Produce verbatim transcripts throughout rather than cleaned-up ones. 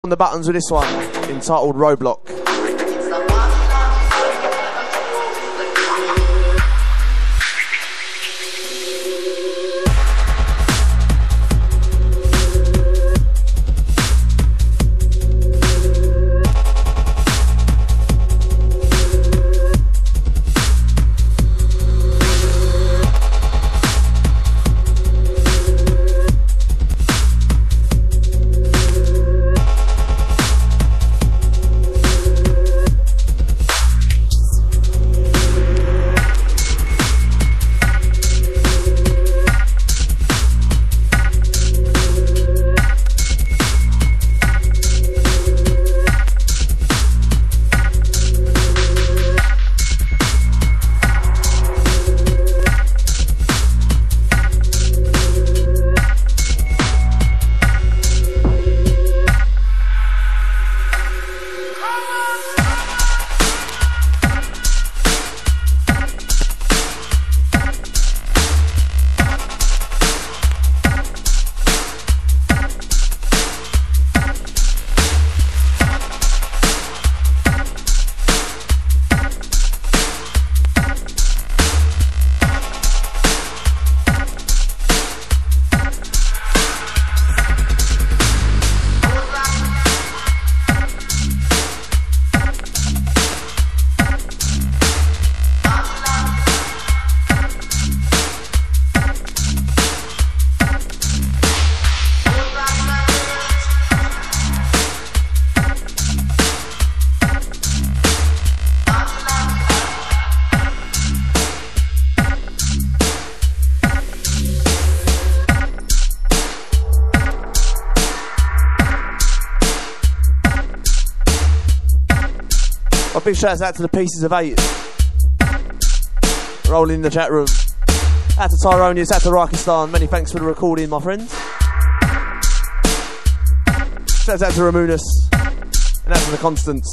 on the buttons with this one, entitled Roadblock. Big shouts out to the Pieces of Eight rolling in the chat room. Out to Tyronius, out to Rakistan. Many thanks for the recording, my friends. Shouts out to Ramunus and out to the Constance.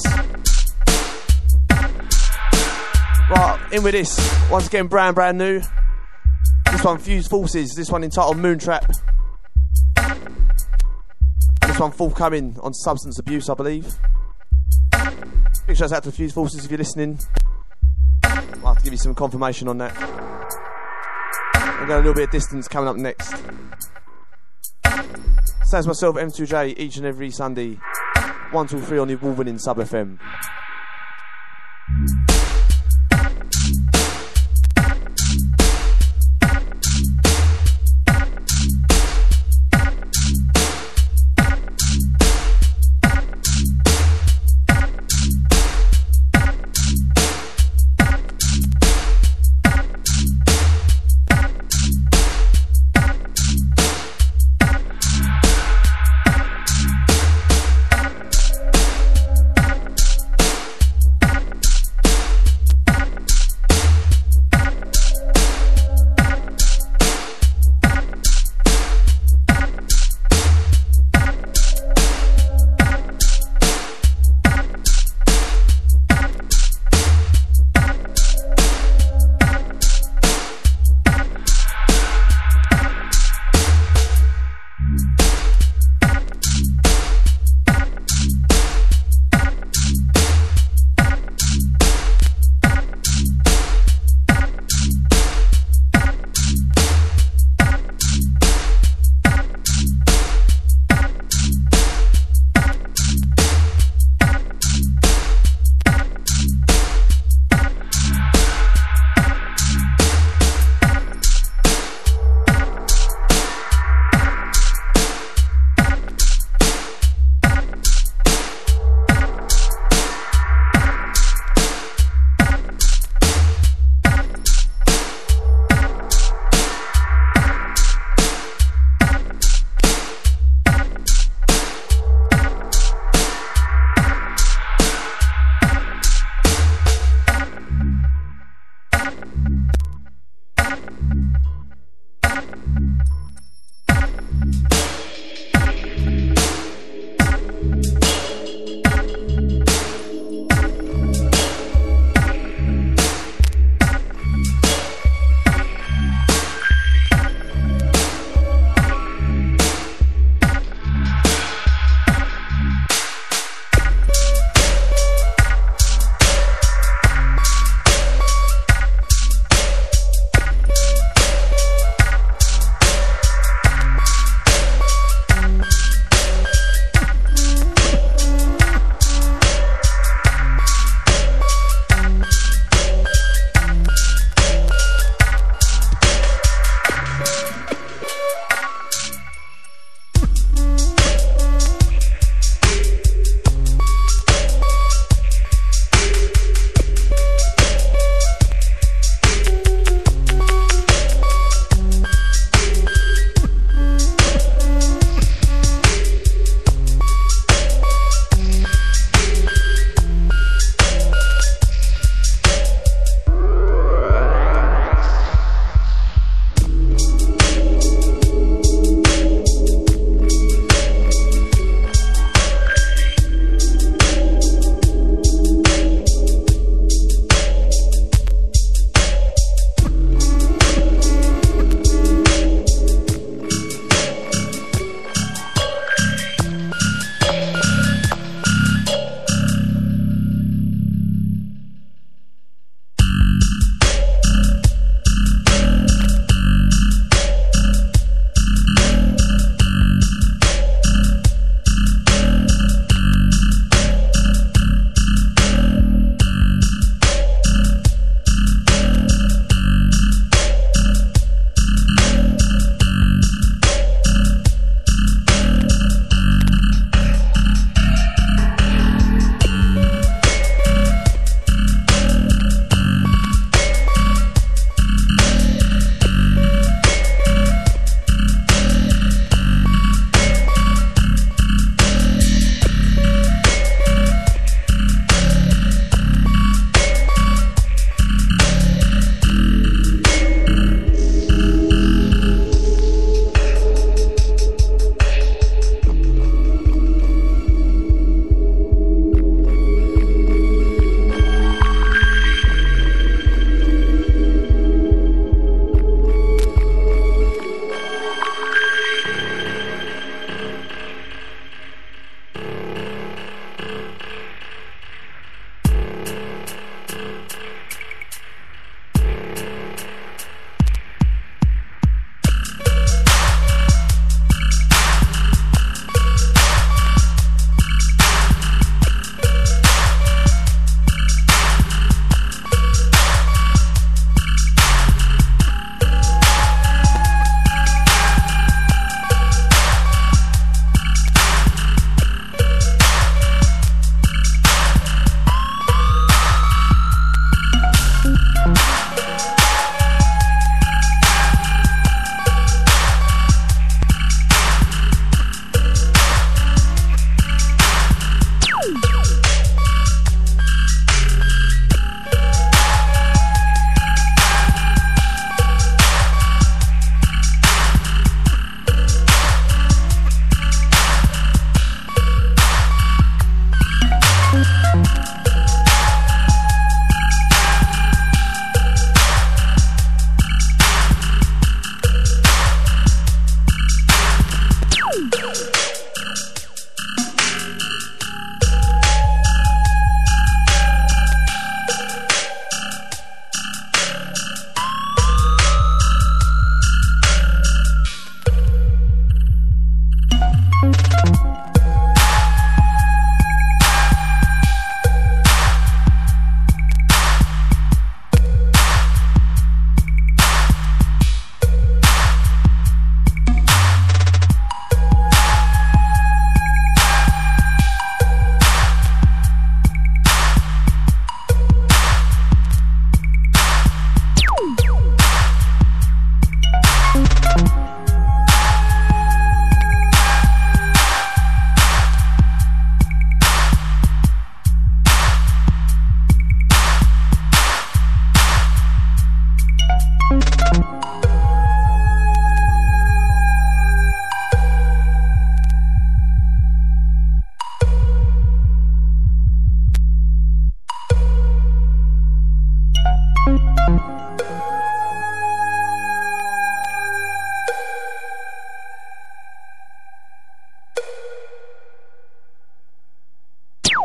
Right, in with this. Once again, brand brand new. This one, Fused Forces. This one entitled Moontrap. This one forthcoming on Substance Abuse, I believe. Big shouts out to the Fused Forces if you're listening. I'll have to give you some confirmation on that. I've got a little bit of distance coming up next. Sounds myself, M two J, each and every Sunday. one two three on the award-winning Sub F M.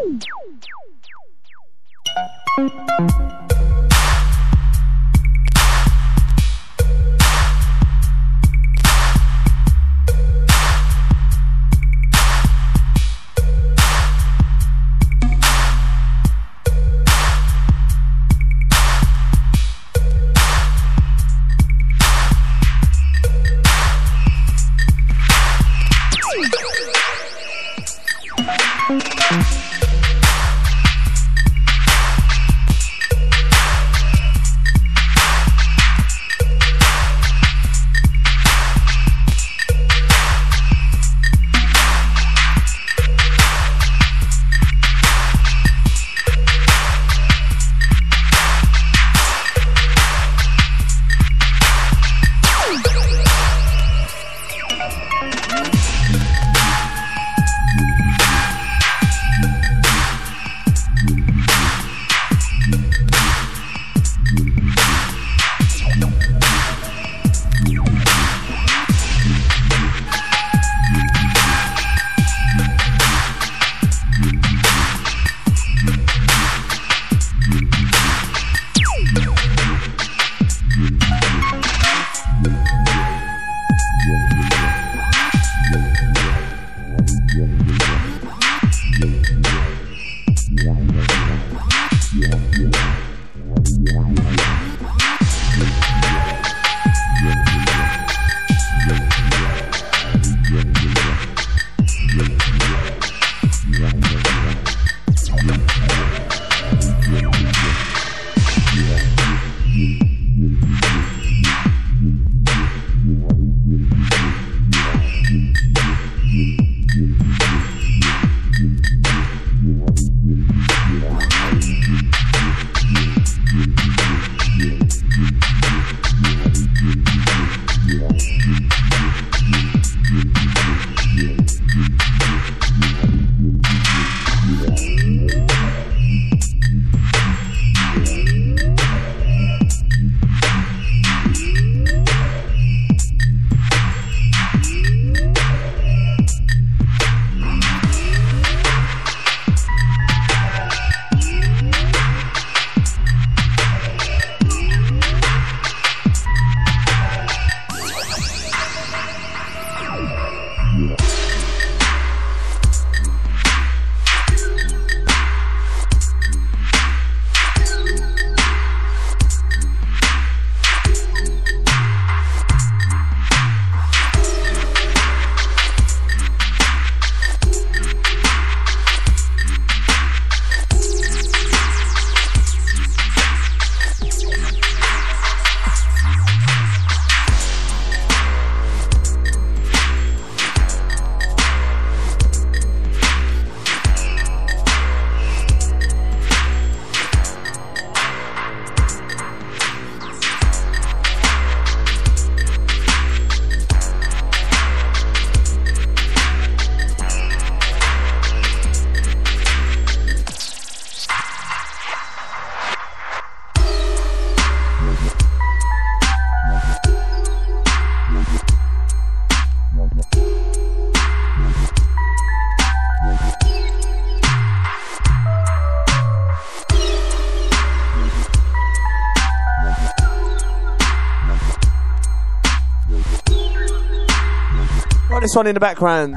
This one in the background.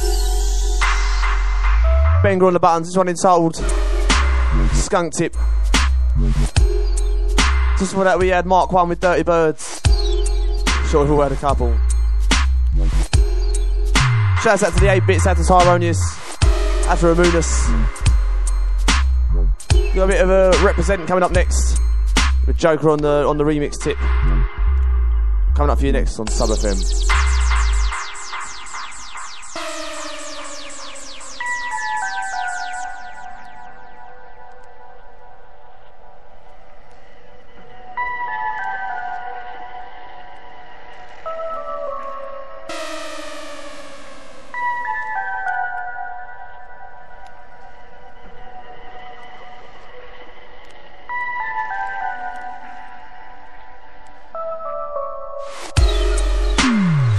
Benga on the buttons. This one entitled Skunk Tip. Just for that we had Mark one with Dirty Birds. Sure, we had a couple. Shouts out to the eight bits, out to Tyronius, out to Ramunus. Got a bit of a represent coming up next with Joker on the on the remix tip. Coming up for you next on Sub F M. Mm.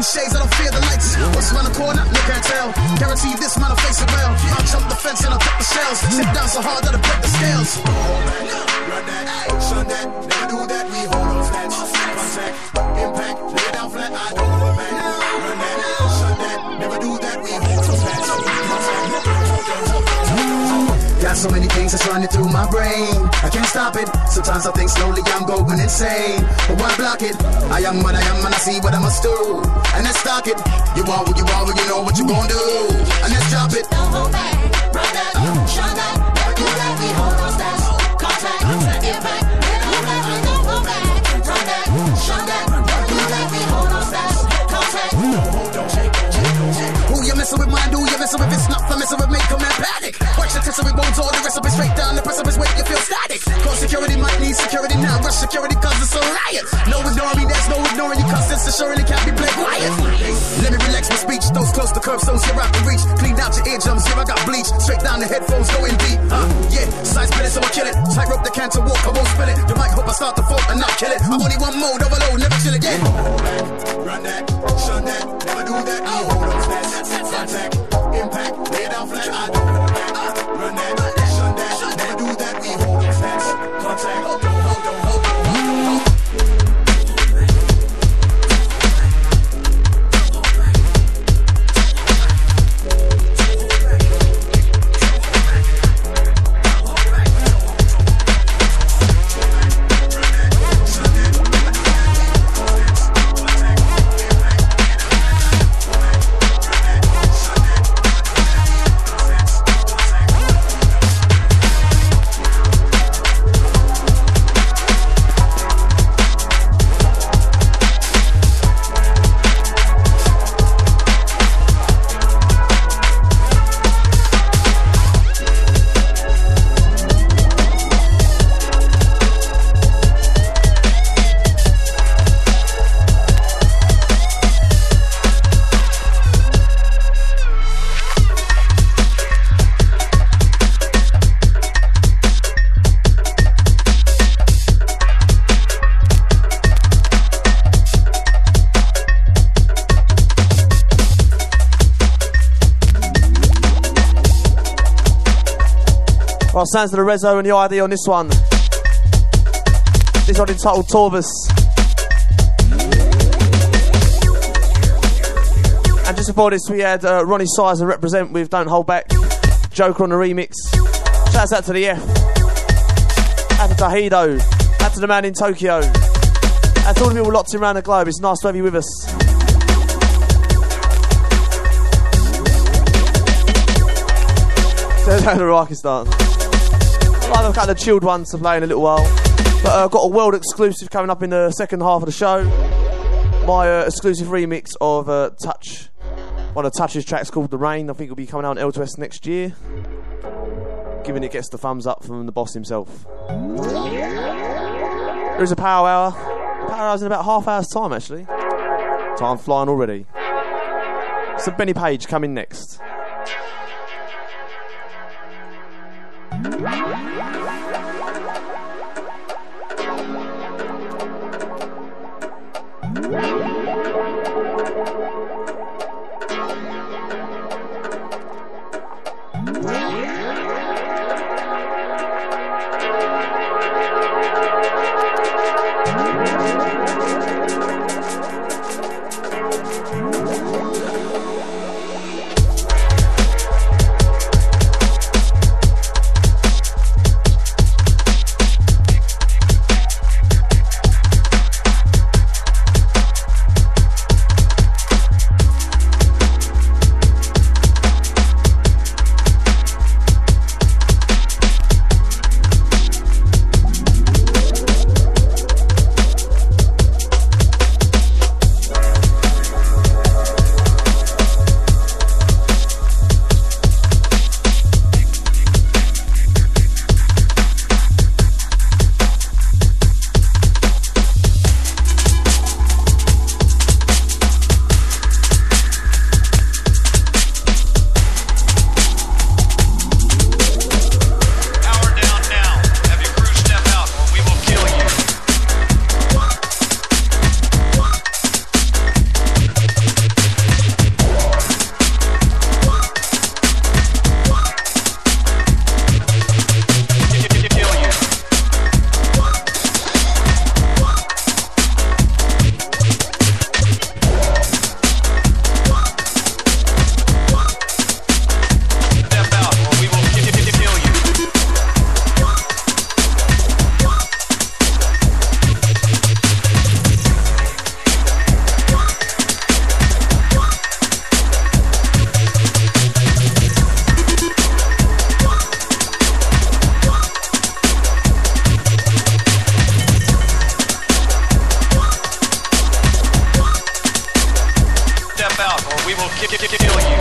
shades, I don't fear the lights. What's around the corner? Look and tell. Guarantee this man will face it well. I'll jump the fence and I'll cut the shells. Sit down so hard that I break the scales. Run that, shun that, never do that. We hold on stats. Contact, impact, lay down flat. I don't hold back. Run that, shun that, never do that. We hold on stats. Got so many things that's running through my brain. I can't stop it. Sometimes I think slowly I'm going insane. But why block it? I am what I am and I see what I must do. And let's stock it. You are what you are when you know what you gon' do. And let's drop it. Don't hold back. Run that. Show that. Never do that. We hold on stats. Contact. Get back. Don't hold back. Run that. Show that. Never do that. We hold on stats. Contact. Don't shake. Who you messing with? Mind? Who you messing with? It's not for messing with me. Come and panic. Watch the test of it bones, all the rest of it straight down the precipice. Wait, you feel static. Call security, might need security now. Rush security, cause it's a riot. No ignoring me, there's no ignoring you, cause this assuredly can't be played quiet. Let me relax my speech, those close to curb, so zero out the reach. Clean out your eardrums, here I got bleach. Straight down the headphones, going deep. Uh, yeah, size spit it, so I kill it. Tightrope the can to walk, I won't spill it. You might hope I start to fall and not kill it. I'm only one mode, overload, never chill again. Run that, shun that, never do that. We hold on stats, contact, impact, lay down flat. I don't hold back. Run that, shun that, never do that. We hold on stats, contact, hold on, hold on, hold on, hold on. Well, sounds to the Rezo and the I D on this one. This one entitled Torvus. And just before this, we had uh, Ronnie Sizer represent with Don't Hold Back. Joker on the remix. Shouts out to the F. Out to Tahido. Out to the man in Tokyo. Out to all the people locked in around the globe. It's nice to have you with us. There's the Rakistan. I'll have a couple of chilled ones to play in a little while. But I've uh, got a world exclusive coming up in the second half of the show. My uh, exclusive remix of uh, Touch. One of Touch's tracks called The Rain. I think it'll be coming out on L two S next year. Given it gets the thumbs up from the boss himself. There's a power hour. Power hour's in about half hour's time, actually. Time flying already. So Benny Page coming next. out or we will kill you.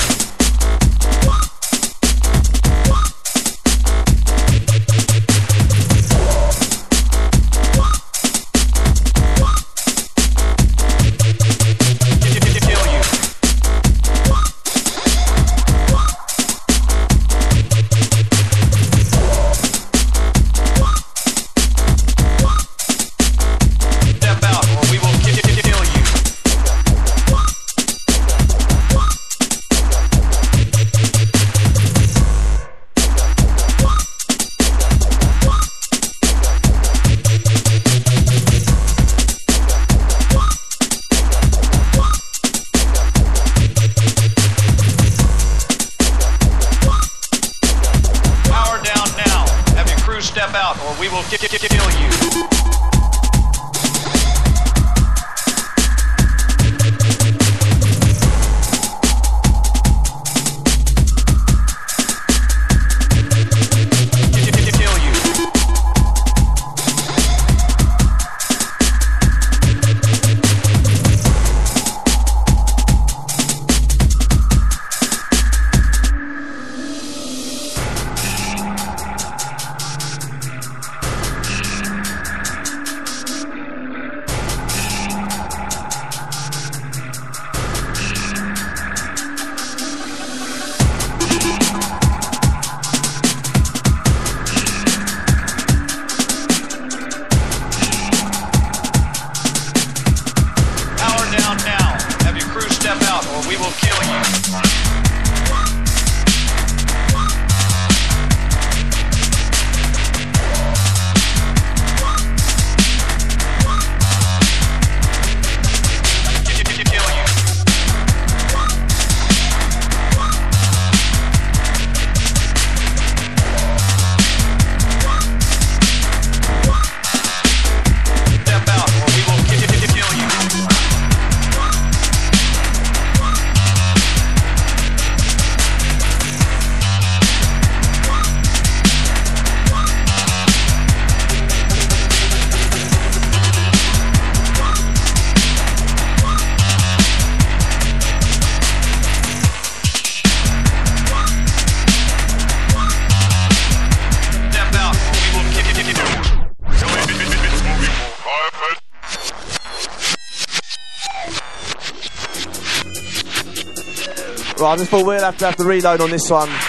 Right, I just thought we'll have to have to reload on this one.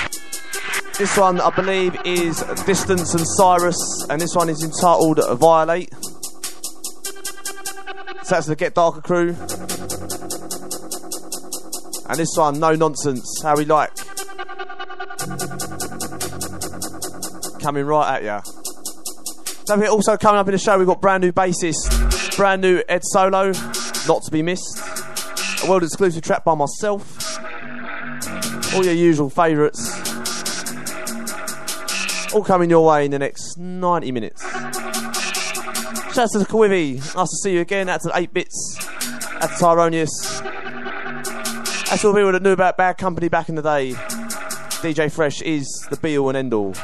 This one, I believe, is Distance and Cyrus, and this one is entitled Violate. So that's the Get Darker crew. And this one, No Nonsense, How We Like. Coming right at ya. Don't forget, also coming up in the show, we've got brand new bassist, brand new Ed Solo, not to be missed. A world exclusive track by myself. All your usual favourites. All coming your way in the next ninety minutes. Shouts to the Kawivy. Nice to see you again. That's at eight bits. That's Tyronius. That's all the people that knew about Bad Company back in the day. D J Fresh is the be all and end all.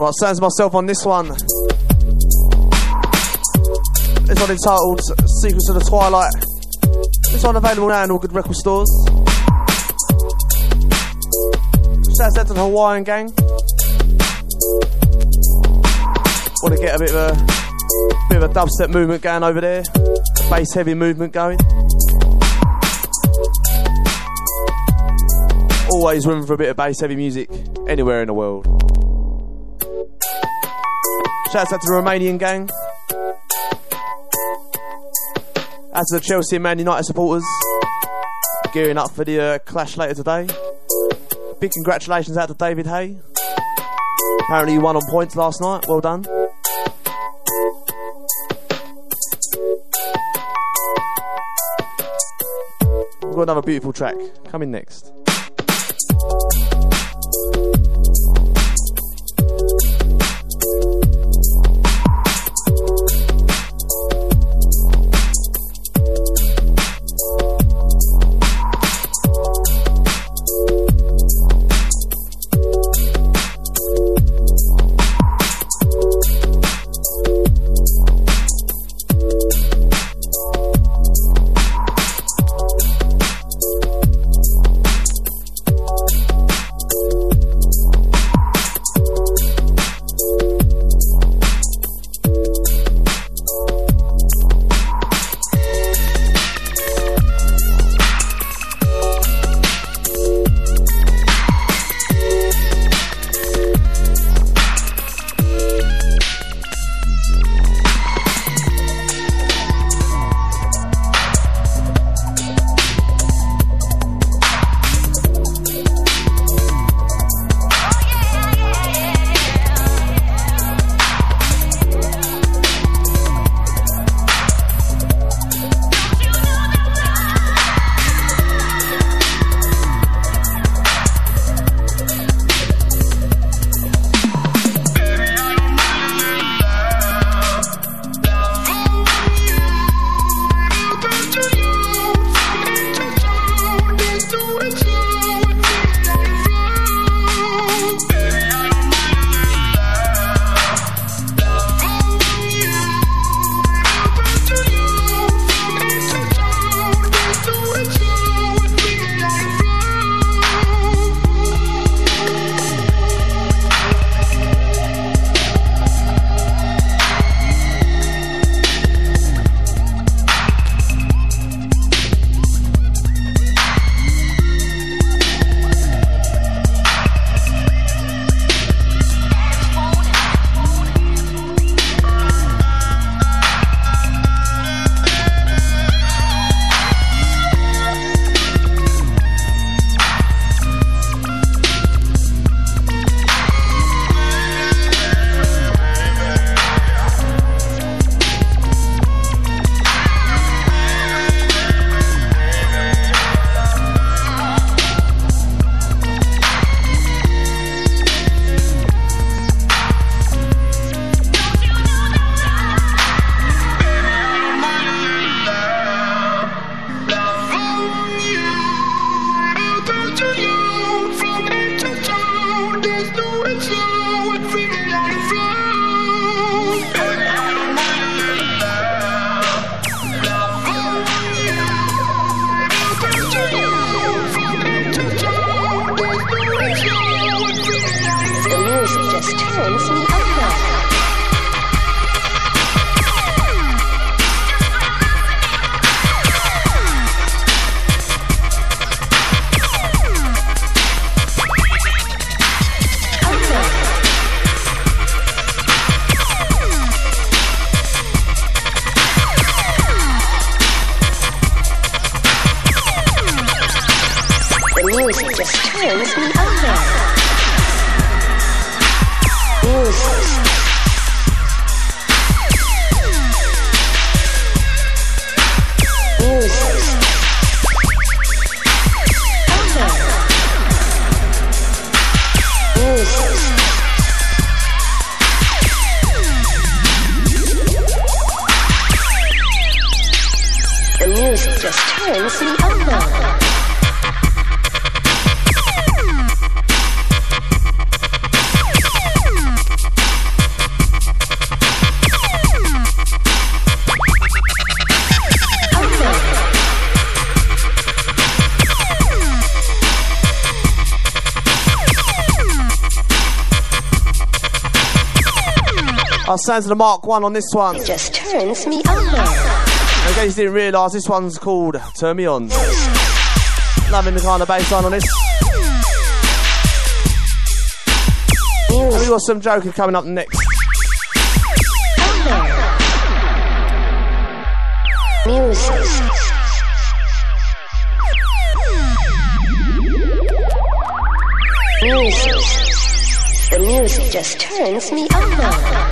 Right, sounds myself on this one. This one entitled Secrets of the Twilight. This one available now in all good record stores. Shouts out to the Hawaiian gang. Want to get a bit of a bit of a dubstep movement going over there. A bass heavy movement going. Always room for a bit of bass heavy music anywhere in the world. Shouts out to the Romanian gang. Out to the Chelsea and Man United supporters. Gearing up for the uh, clash later today. Big congratulations out to David Hay. Apparently he won on points last night. Well done. We've got another beautiful track coming next. Our sounds of the Mark one on this one. It just turns me on. In case you didn't realise, this one's called Turn Me On. Loving the kind of bass line on this. And we've got some Joker coming up next. Music. Music. The music just turns me on.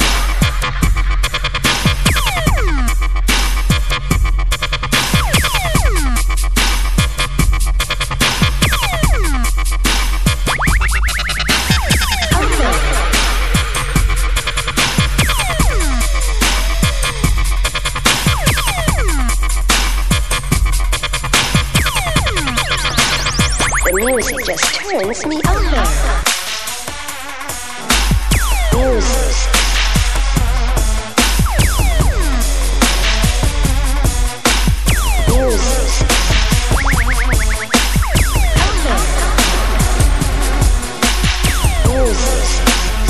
The music just turns me on. Music. Music. Music.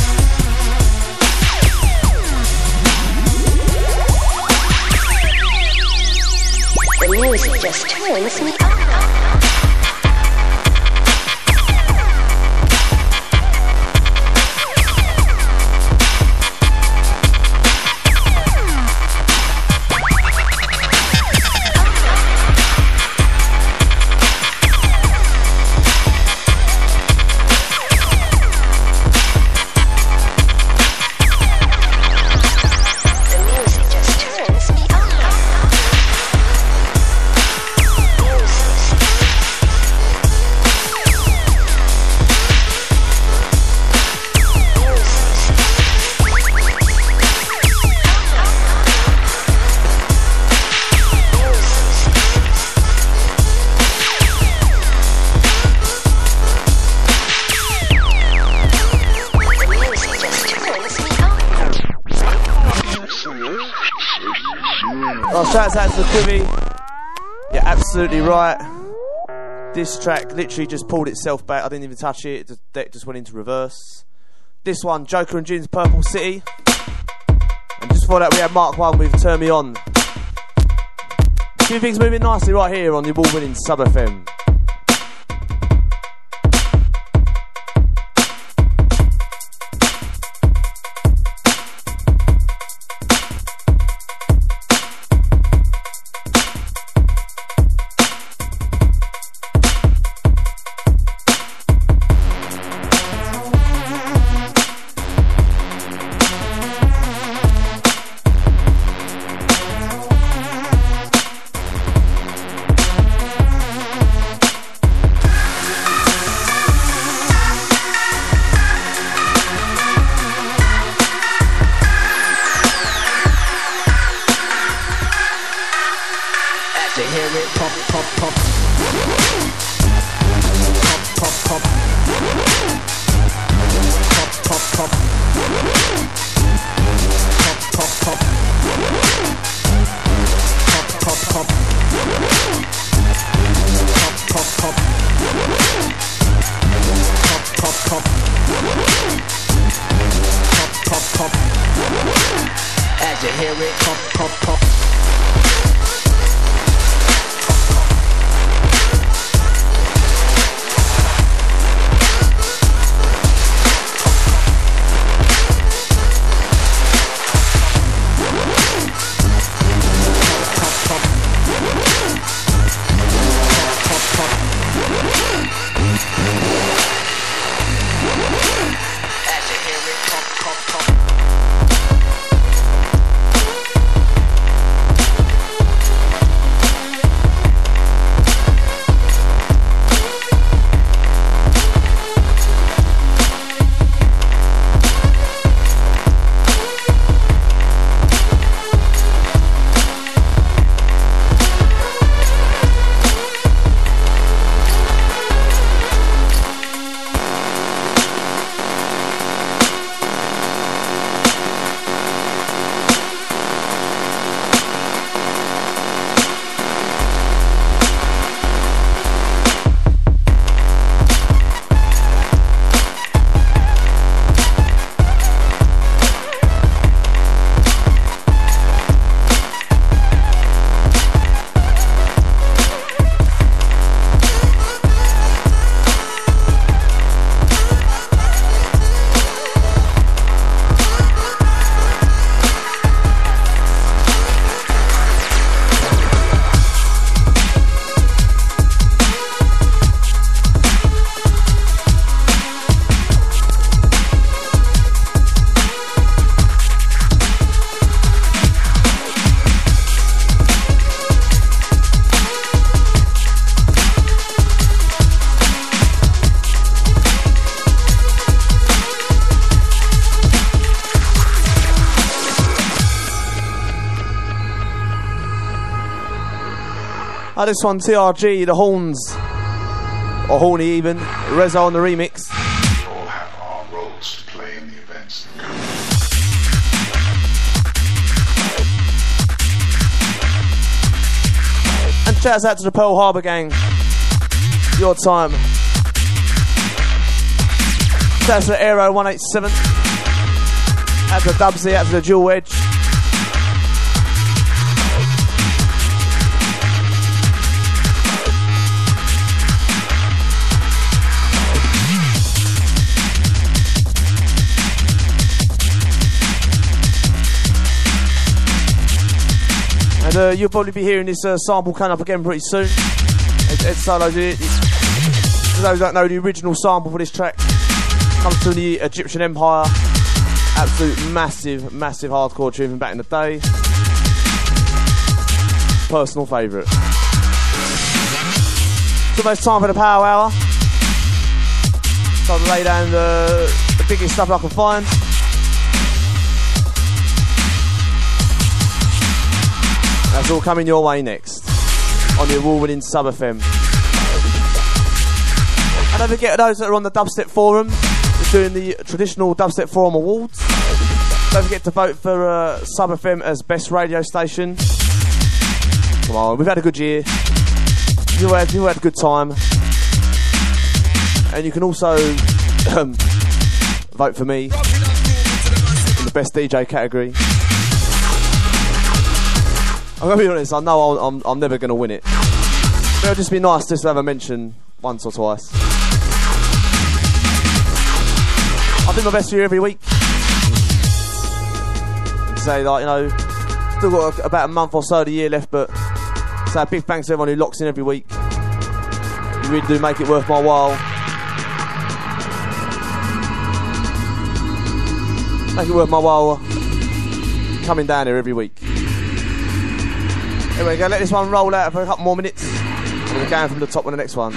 The music just turns me on. Shouts out to Quivy. You're absolutely right. This track literally just pulled itself back. I didn't even touch it. The deck just went into reverse. This one, Joker and June's Purple City. And just before that, we had Mark one with Turn Me On. A few things moving nicely right here on the award-winning Sub F M. Oh, this one, T R G, the horns. Or horny even. Rezo on the remix. We all have our roles to play in the events that come. And shouts out to the Pearl Harbor gang. Your time. Shouts to the Aero one eighty-seven. Out to the Dubsy, out to the Dual Wedge. And uh, you'll probably be hearing this uh, sample coming up again pretty soon. Ed, Ed Solo did it. For those who don't know, the original sample for this track comes from the Egyptian Empire. Absolute massive, massive hardcore tune from back in the day. Personal favourite. It's almost time for the Power Hour. So I'll lay down the, the biggest stuff I can find. That's all coming your way next on the award-winning Sub F M. And don't forget those that are on the Dubstep Forum, we're doing the traditional Dubstep Forum Awards. Don't forget to vote for uh, Sub F M as best radio station. Come on, we've had a good year. You had, you had a good time. And you can also um, vote for me in the best D J category. I'm going to be honest, I know I'll, I'm, I'm never going to win it. But it'll just be nice just to have a mention once or twice. I do my best for you every week. Say, like, you know, still got a, about a month or so of the year left, but so big thanks to everyone who locks in every week. You really do make it worth my while. Make it worth my while coming down here every week. Anyway, we're going to let this one roll out for a couple more minutes. And we're going from the top on the next one.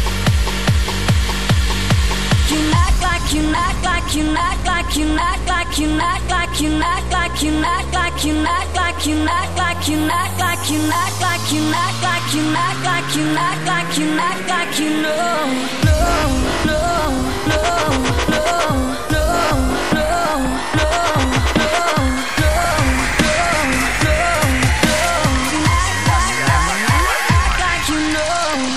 You act like like you, act like you, act like you, act like you, act like you, act like you, act like you, act like you, act like you, act like you, act like you, act like you know. No, no, no, no, no, no, no, no, no, act like you know.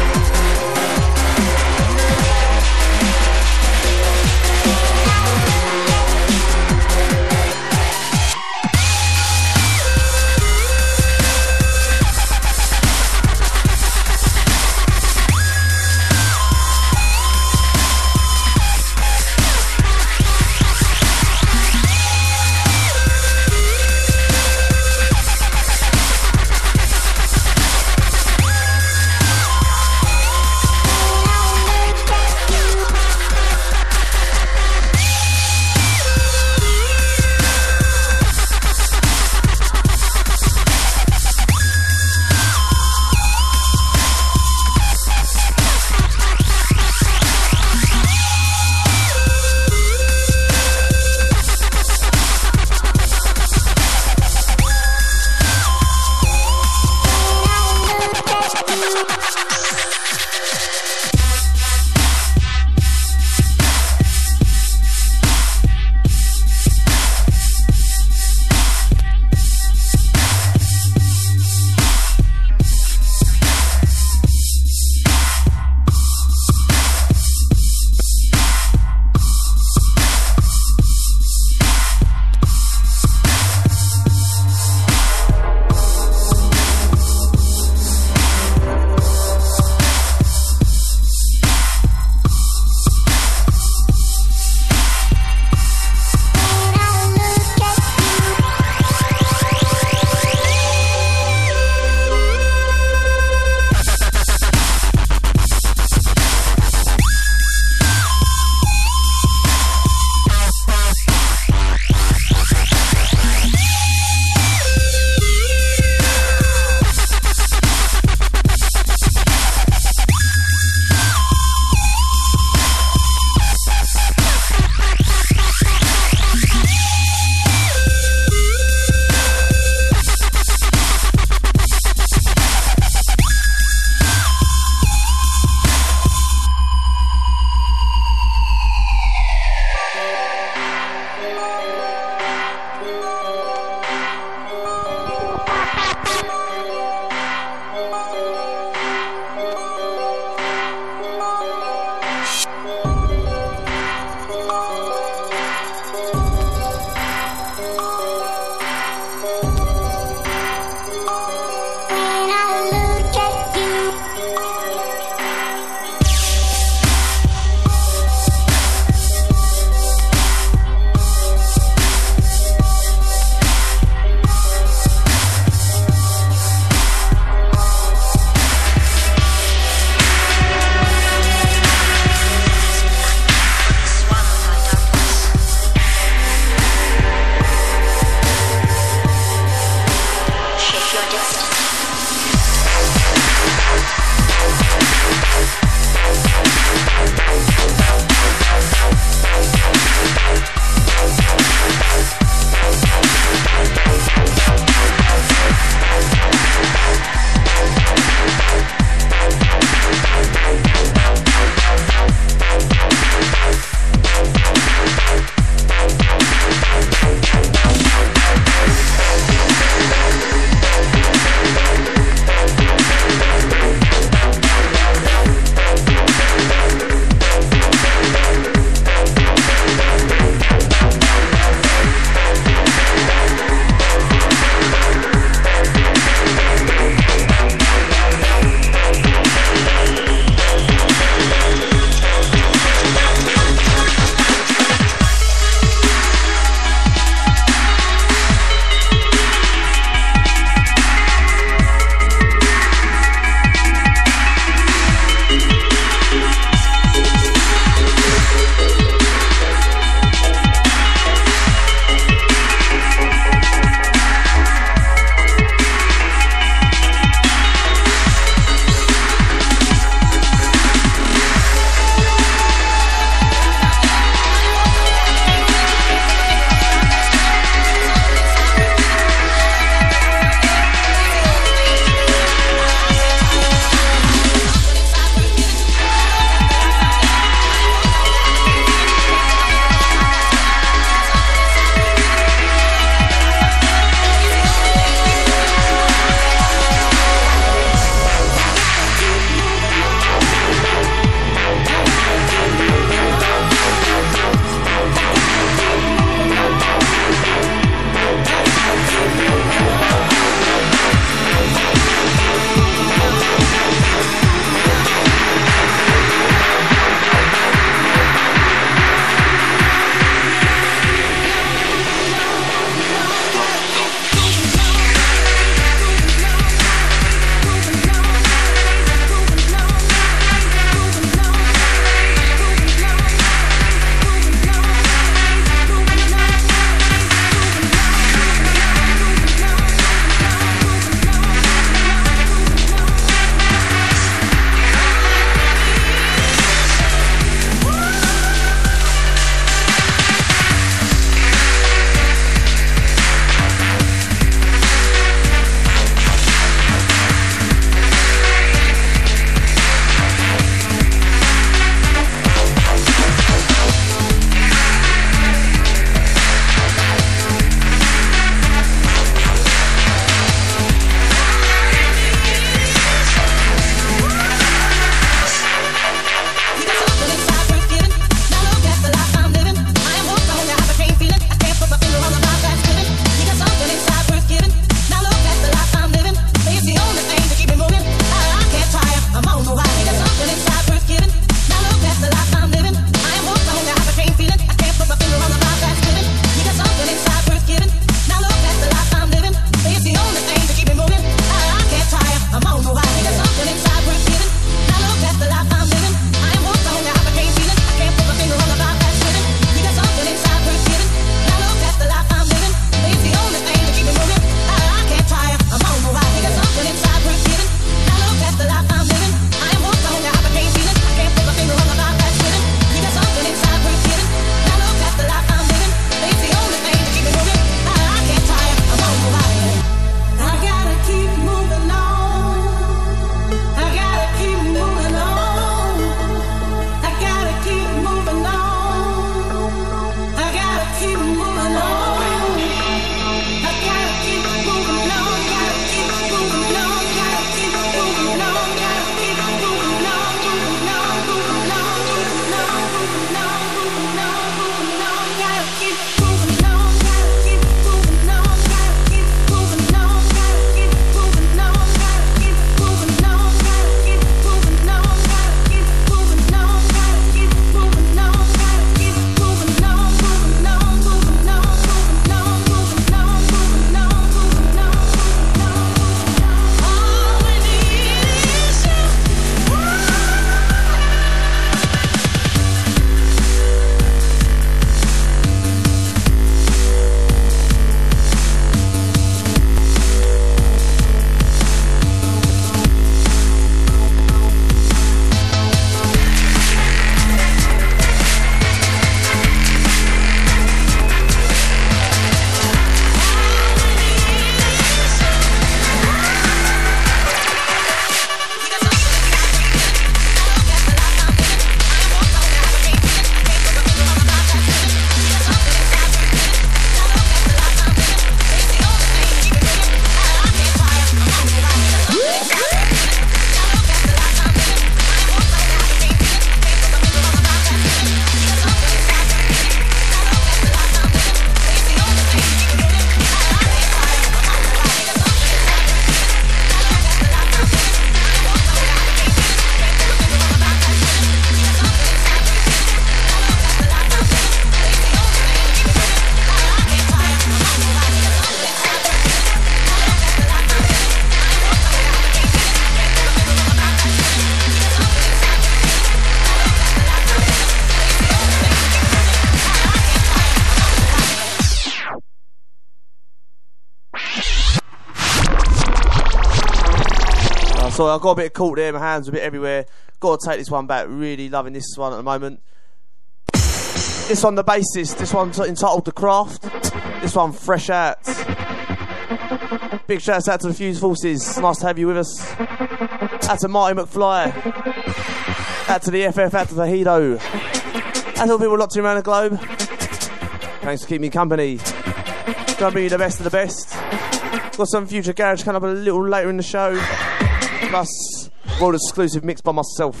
Sorry, I got a bit caught there, my hands were a bit everywhere. Got to take this one back, really loving this one at the moment. This one, The Bassist, this one's entitled The Craft. This one, fresh out. Big shouts out to the Fuse Forces, nice to have you with us. Out to Marty McFly. Out to the F F, out to the Hido. Out to all the people locked in around the globe. Thanks for keeping me company. Gonna bring you the best of the best. Got some future garage coming up a little later in the show. Plus, world exclusive mix by myself.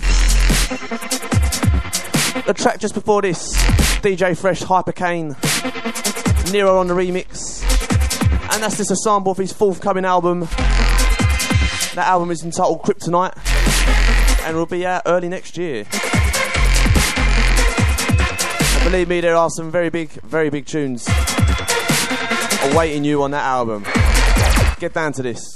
The track just before this, D J Fresh, Hypercane, Nero on the remix. And that's just a sample of his forthcoming album. That album is entitled Kryptonite and will be out early next year. And believe me, there are some very big, very big tunes awaiting you on that album. Get down to this.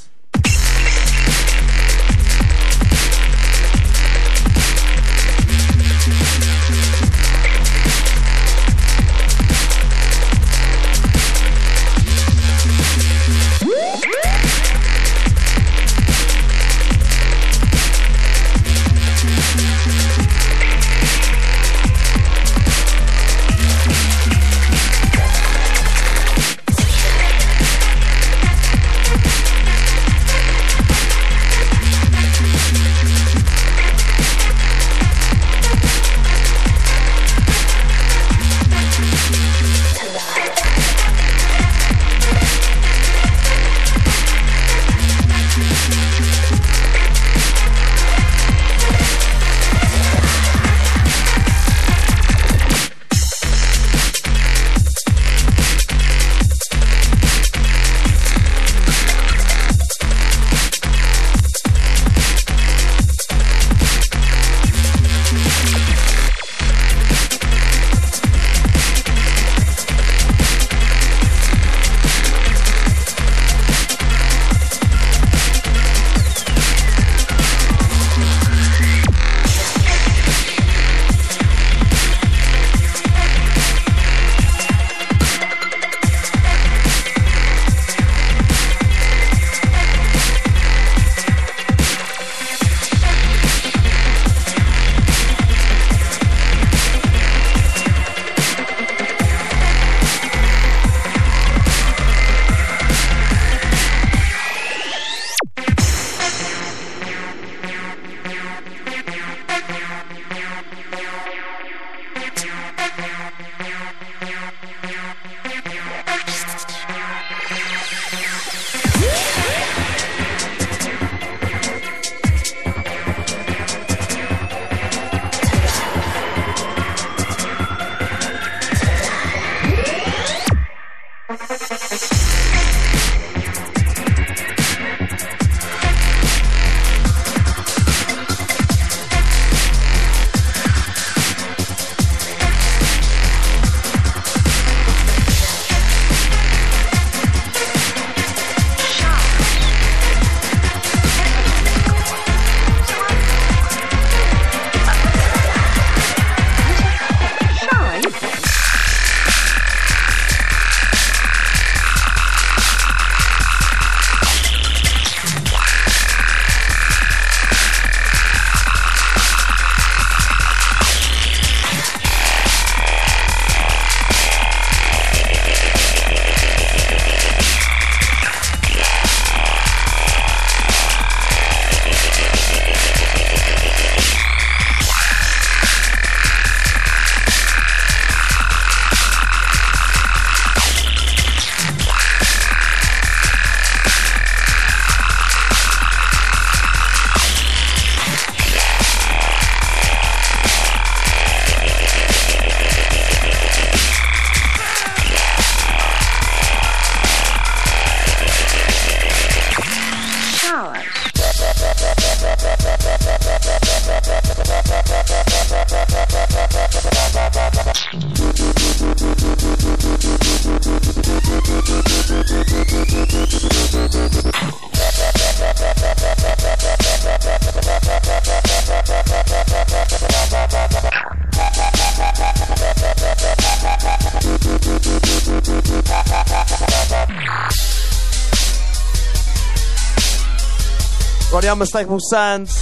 Right, the unmistakable sounds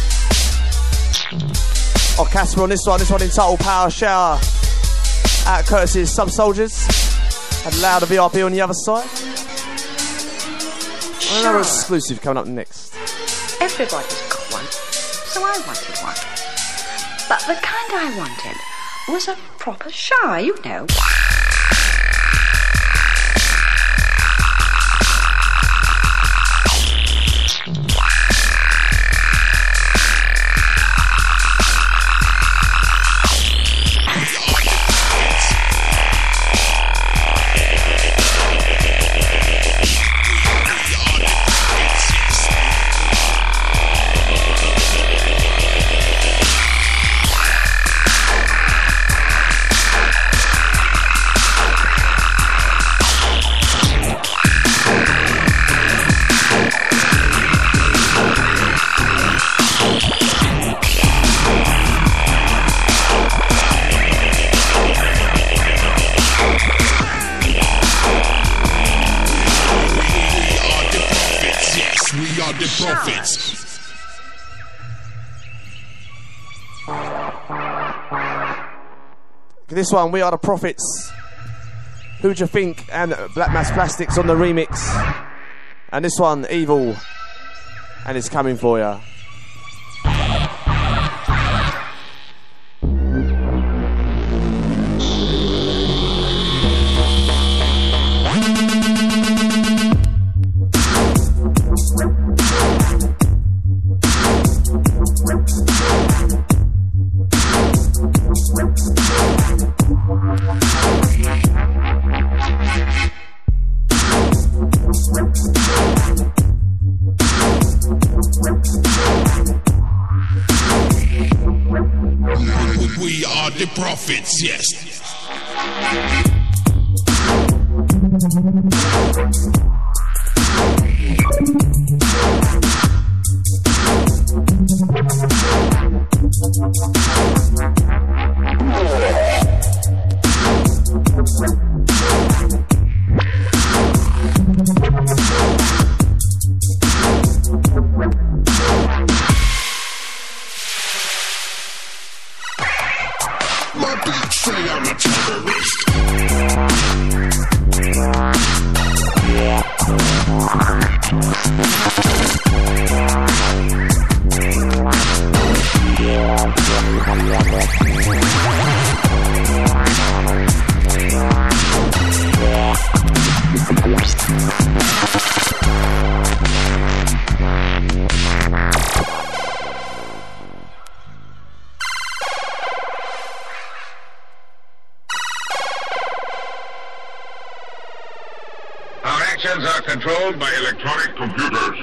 of Casper on this one. This one entitled Power Shower. Out courtesy of Sub Soldiers. Had Louder V I P on the other side. And another exclusive coming up next. Everybody's got one, so I wanted one. But the kind I wanted was a proper shower, you know. This one, We Are the Prophets. Who Do You Think? And Black Mass Plastics on the remix. And this one, Evil. And It's Coming For Ya. The prophets, yes. Our actions are controlled by electronic computers.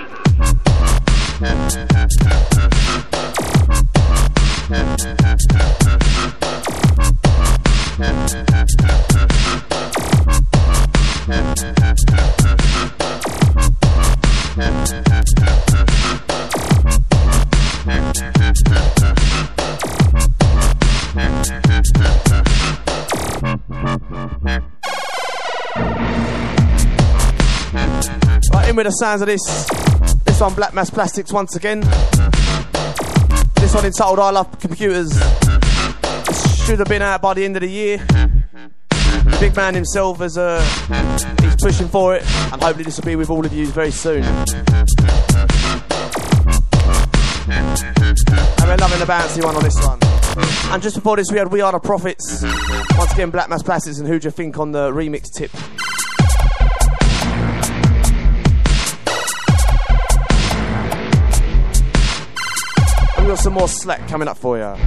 Right, in with the sounds of this. This one, Black Mass Plastics once again. This one entitled I Love Computers. This should have been out by the end of the year. The big man himself is uh, he's pushing for it, and hopefully this will be with all of you very soon. And we're loving the bouncy one on this one. And just before this we had We Are the Prophets. Once again, Black Mass Plastics and Who Do You Think on the remix tip. We've got some more slack coming up for you.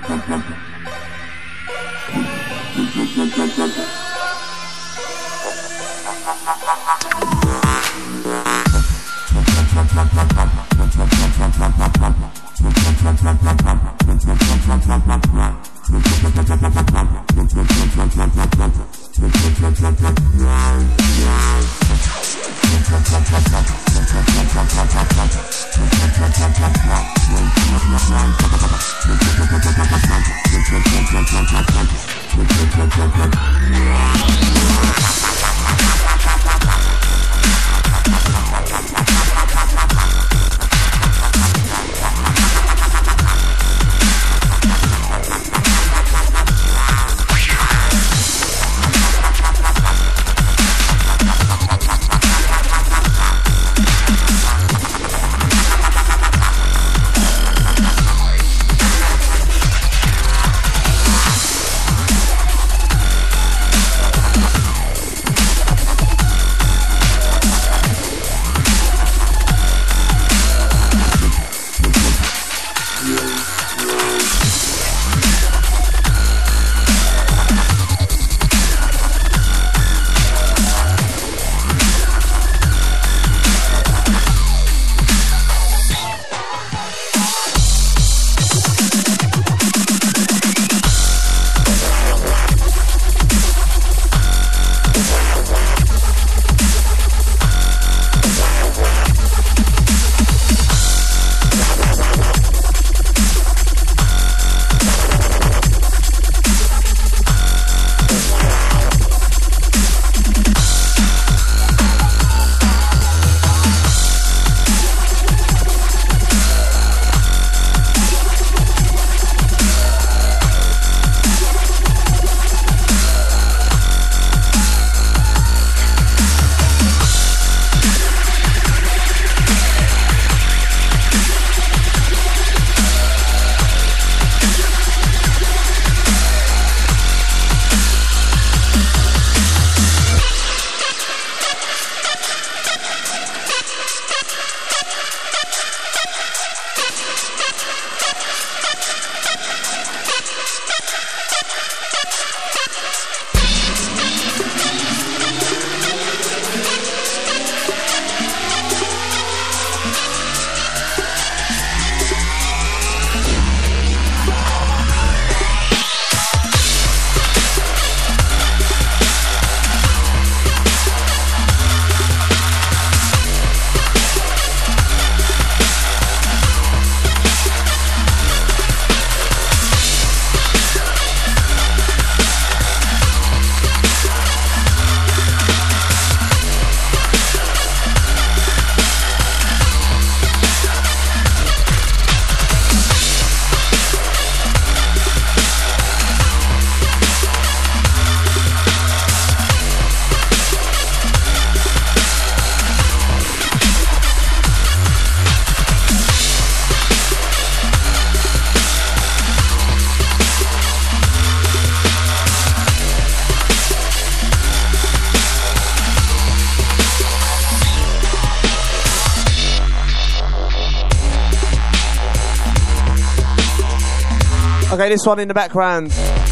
Okay, this one in the background,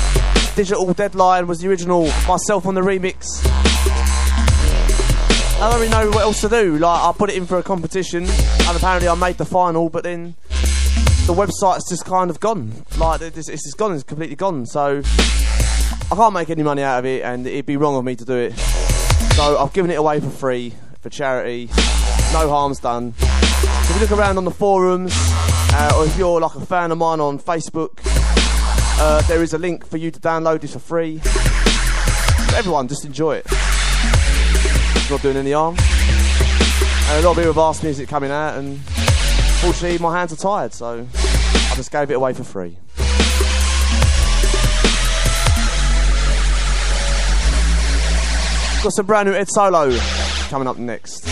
Digital Deadline, was the original, myself on the remix. I don't really know what else to do. Like, I put it in for a competition, and apparently I made the final, but then the website's just kind of gone. Like, it's, it's just gone, it's completely gone. So I can't make any money out of it, and it'd be wrong of me to do it. So I've given it away for free, for charity. No harm's done. So if you look around on the forums, uh, or if you're like a fan of mine on Facebook, uh, there is a link for you to download this for free. But everyone, just enjoy it. It's not doing any harm. And a lot of people have asked me, is it coming out? And fortunately, my hands are tired, so I just gave it away for free. Got some brand new Ed Solo coming up next.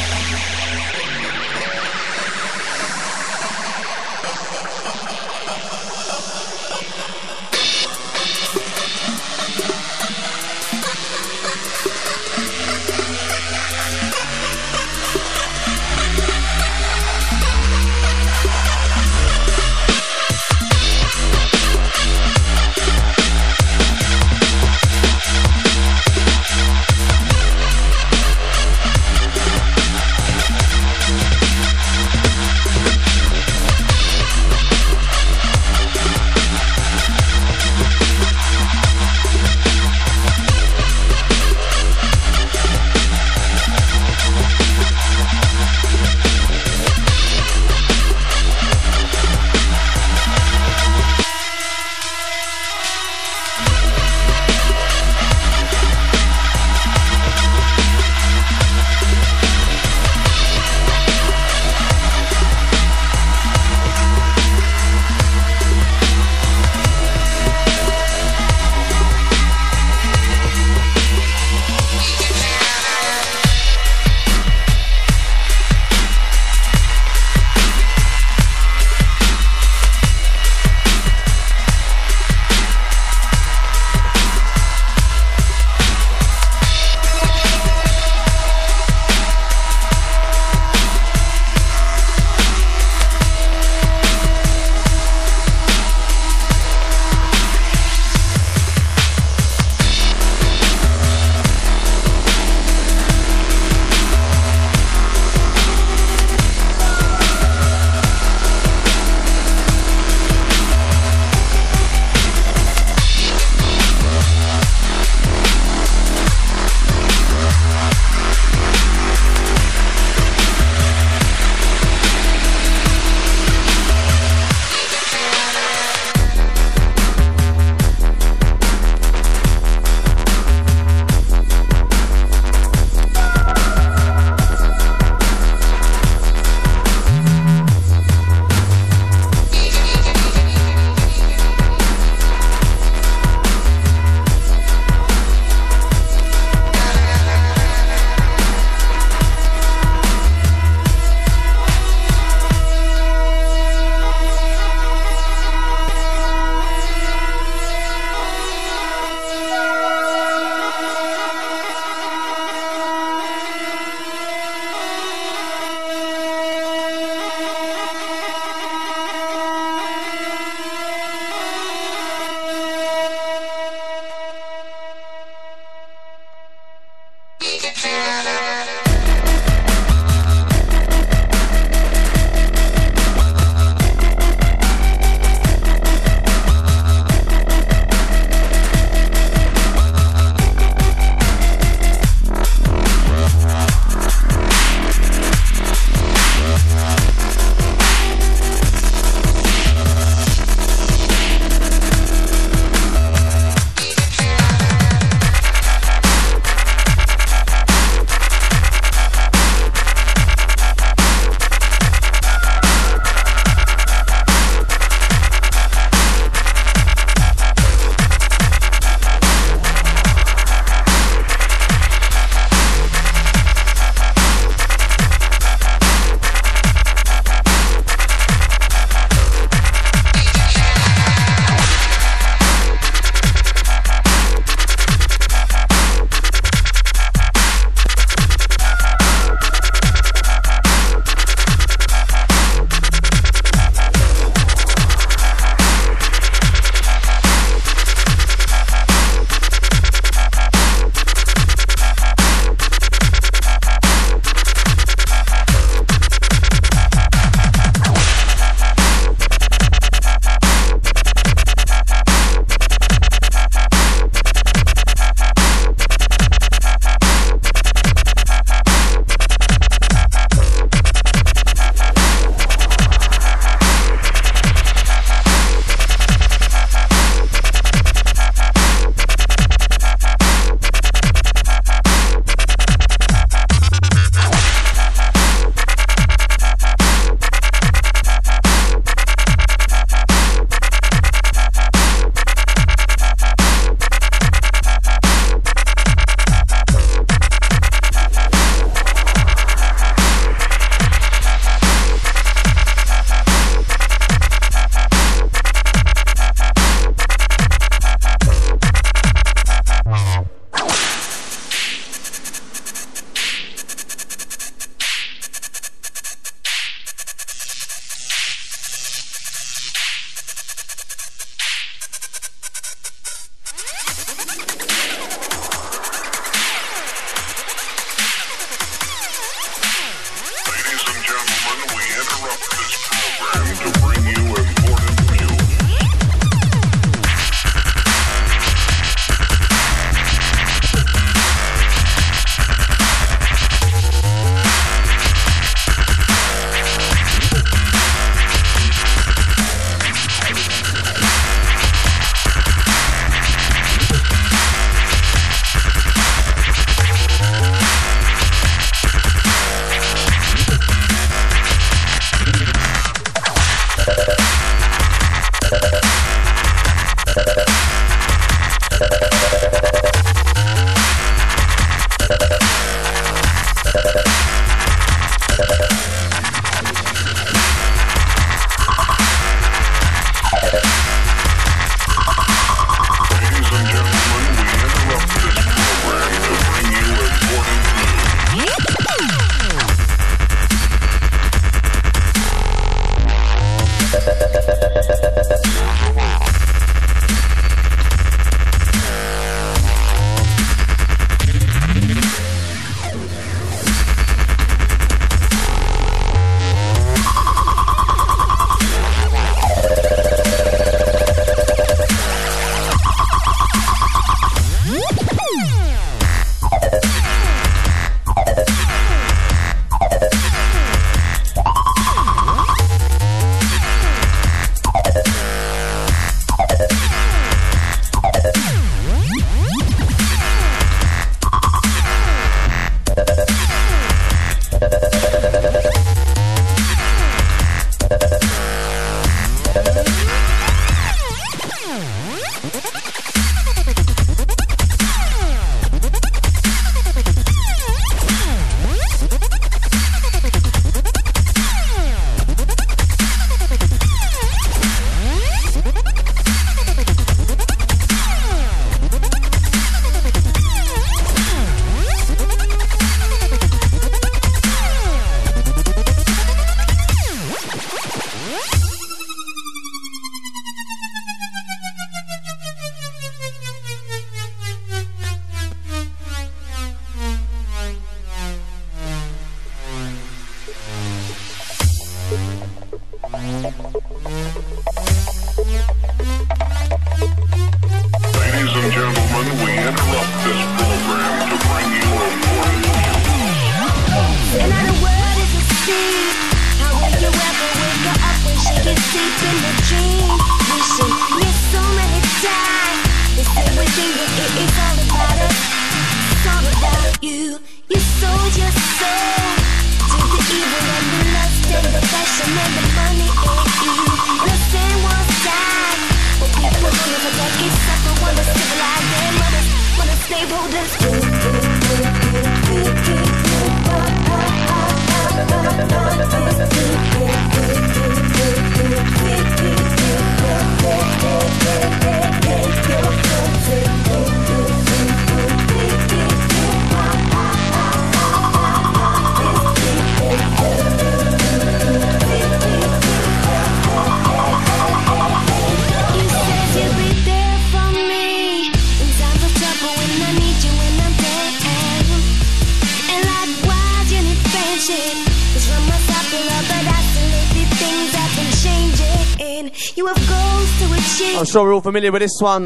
I'm sure we're all familiar with this one.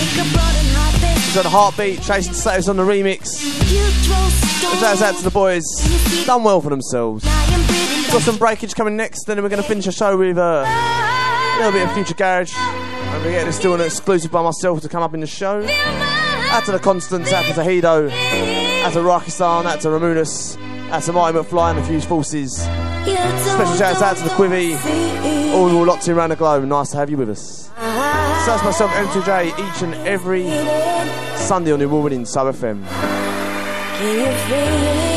He's got a Heartbeat, Chasing Status on the remix. Shouts out to the boys. Done well for themselves. Got some breakage coming next, and then we're going to finish the show with uh, a little bit of Future Garage. Don't forget, there's still an exclusive by myself to come up in the show. Out to the Constants, out to Tahido, out to Rakistan, out to Ramunus, out to Marty McFly and the Fuse Forces. Special shouts out to the Quivy. All you all locked in around the globe. Nice to have you with us. So that's myself, M two J, each and every Sunday on the award-winning Sub F M. Can you feel it?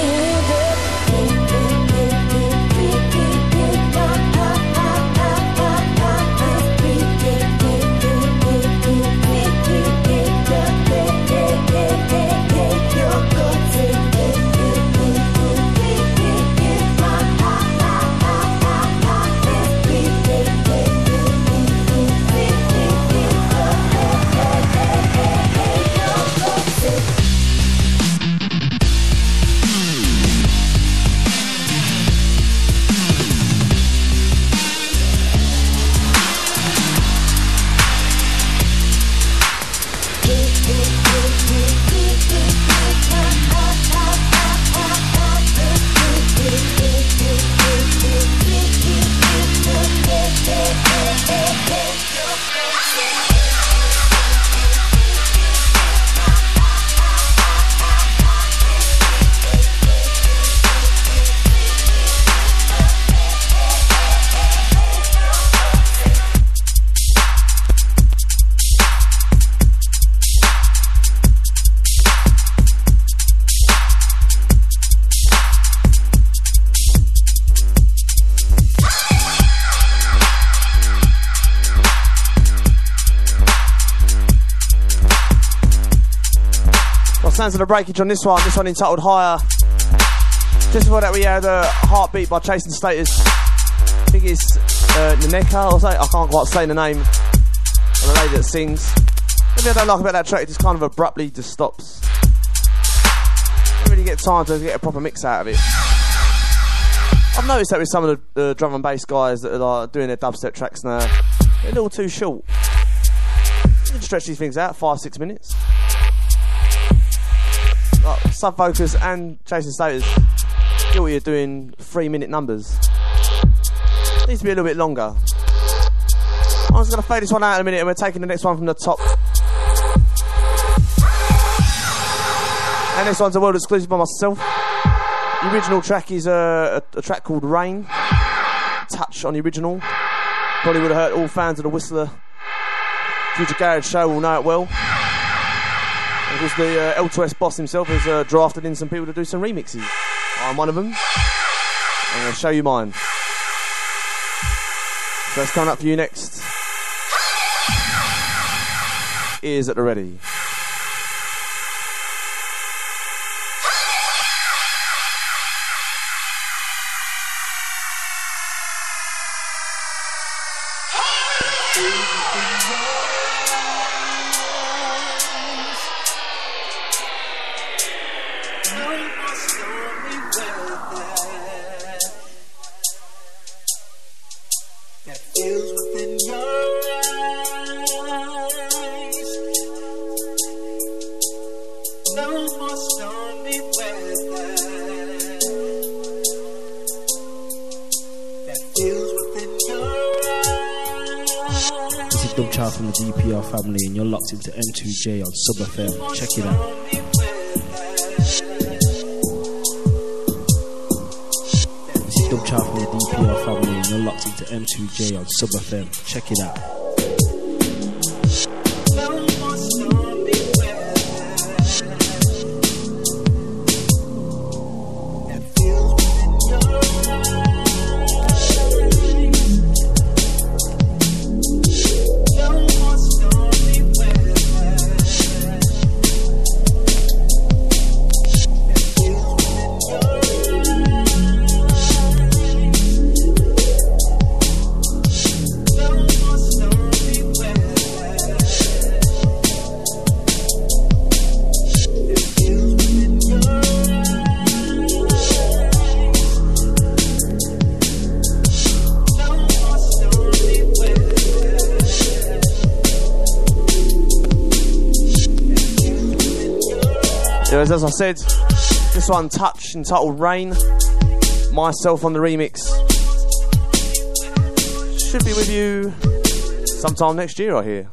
Sounds of the breakage on this one. This one entitled Higher. Just before that, we had a uh, Heartbeat by Chasing Status. I think it's uh, Naneka or something. I can't quite say the name of the lady that sings. The thing I don't like about that track, it just kind of abruptly just stops. Don't really get time to get a proper mix out of it. I've noticed that with some of the uh, drum and bass guys that are doing their dubstep tracks now, they're a little too short. You can stretch these things out, five, six minutes. Like, Sub Focus and Chasing Status, guilty of doing three minute numbers. Needs to be a little bit longer. I'm just going to fade this one out in a minute and we're taking the next one from the top. And this one's a world exclusive by myself. The original track is a, a, a track called Rain. Touch on the original. Probably would have heard all fans of the Whistler Future Garage show will know it well. And of course the uh, L two S boss himself has uh, drafted in some people to do some remixes. I'm one of them. I'm going to show you mine. So it's coming up for you next. Ears at the ready. From the D P R family, and you're locked into M two J on Sub F M. Check it out. This is Dub Chow from the D P R family, and you're locked into M two J on Sub F M. Check it out. As I said, this one, Touch, entitled Rain, myself on the remix. Should be with you sometime next year, I hear.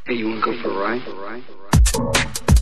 Hey, you wanna go for a ride?